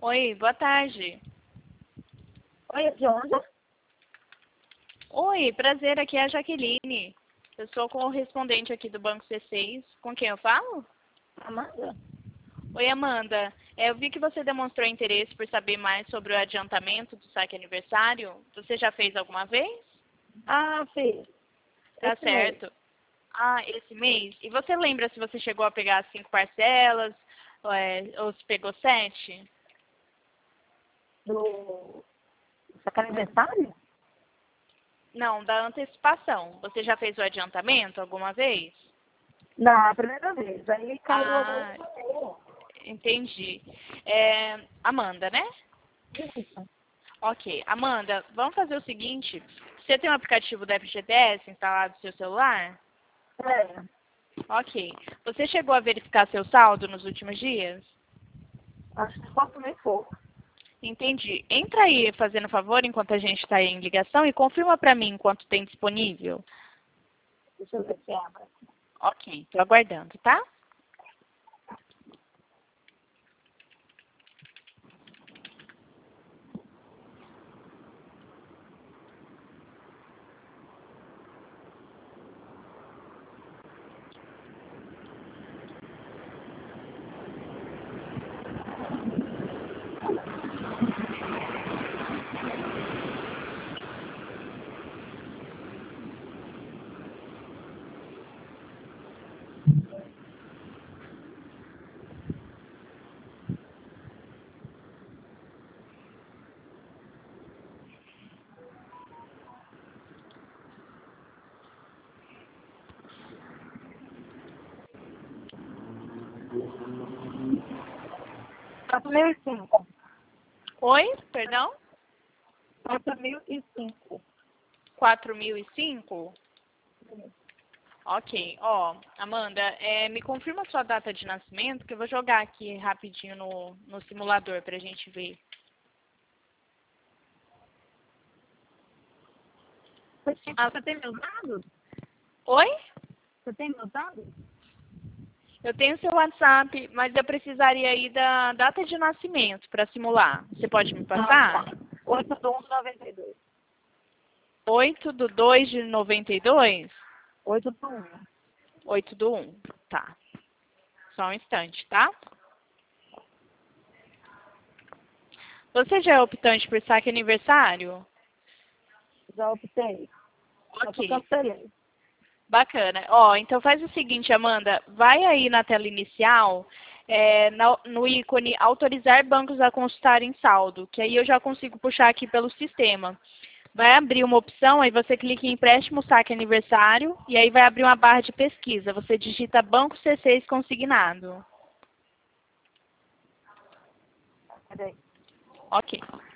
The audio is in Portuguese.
Oi, boa tarde. Oi, é de onde? Oi, prazer, aqui é a Jaqueline. Eu sou correspondente aqui do Banco C6. Com quem eu falo? Amanda? Oi, Amanda. Eu vi que você demonstrou interesse por saber mais sobre o adiantamento do saque aniversário. Você já fez alguma vez? Ah, fiz. Tá Esse mês. certo. Ah, esse mês? E você lembra se você chegou a pegar 5 parcelas ou se pegou 7? Do saque aniversário? Não, da antecipação. Você já fez o adiantamento alguma vez? Não, a primeira vez. Aí caiu agora Ah, em janeiro. entendi. Amanda, né? Isso. Ok. Amanda, vamos fazer o seguinte. Você tem o aplicativo da FGTS instalado no seu celular? É. Ok. Você chegou a verificar seu saldo nos últimos dias? Acho que falta meio pouco. Entendi. Entra aí, fazendo favor, enquanto a gente está em ligação e confirma para mim quanto tem disponível. Deixa eu ver se abre. Ok, estou aguardando, tá? R$ 4.005. Oi, perdão? R$ 4.005. 4.005? Ok, ó, Amanda, me confirma a sua data de nascimento, que eu vou jogar aqui rapidinho no simulador pra gente ver. Você tem meus dados? Oi? Você tem meus dados? Eu tenho seu WhatsApp, mas eu precisaria aí da data de nascimento para simular. Você pode me Ah, passar? tá. 8/1/92. 8/2/92? 8/1. 8/1. Tá. Só um instante, tá? Você já é optante por saque aniversário? Já optei. Só que eu Ok. cancelei. Bacana. Ó, então faz o seguinte, Amanda. Vai aí na tela inicial, no ícone autorizar bancos a consultar em saldo, que aí eu já consigo puxar aqui pelo sistema. Vai abrir uma opção, aí você clica em empréstimo saque aniversário, e aí vai abrir uma barra de pesquisa. Você digita Banco C6 consignado. Peraí. Ok.